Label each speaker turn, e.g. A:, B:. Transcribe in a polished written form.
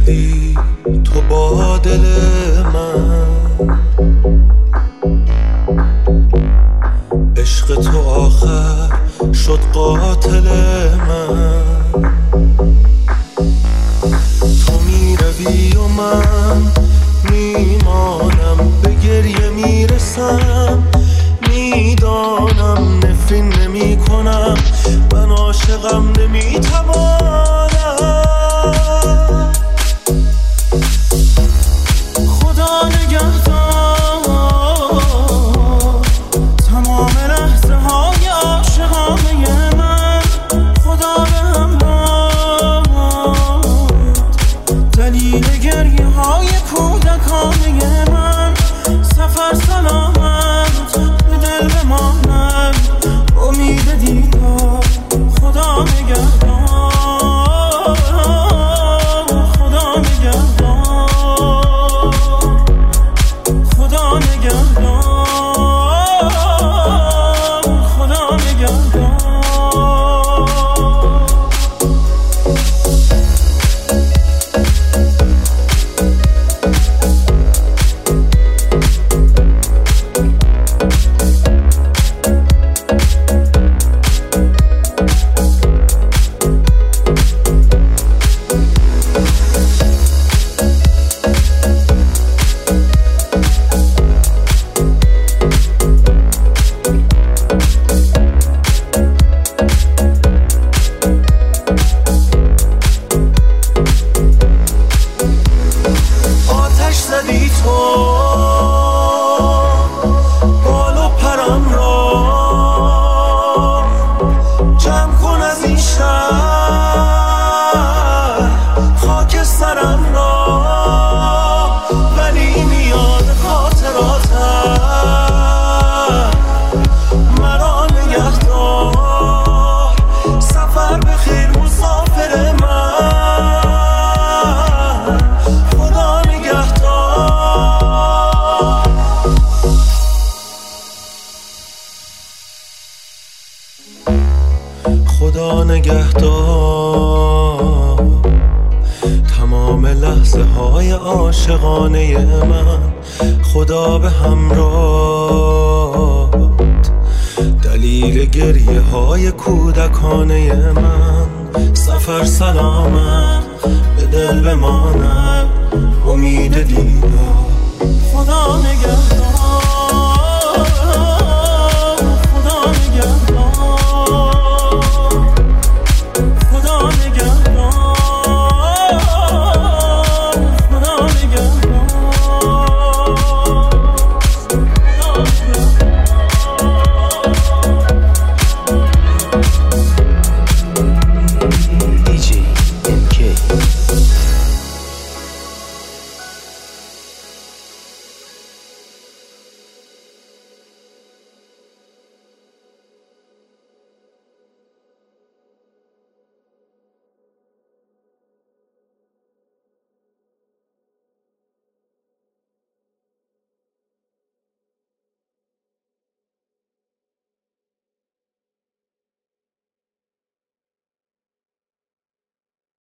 A: کردی تو با دل من، عشق تو آخر شد قاتل من. تو میروی و من میمانم، به گریه میرسم، میدانم نفرین نمی کنم، من عاشقم نمیتوانم. خدا نگهدار تمام لحظه های عاشقانه من، خدا به همراه دلیل گریه های کودکانه من. سفر سلامت به دل بماند، امید دیدار خدا نگهدار، خدا نگهدار، خدا نگهدار، خدا نگهدار. خدا نگهدار تمام لحظه های عاشقانه من، خدا به همراه دلیل گریه های کودکانه من. سفر سلامت به دل بماند، امید دیدار خدا نگهدار.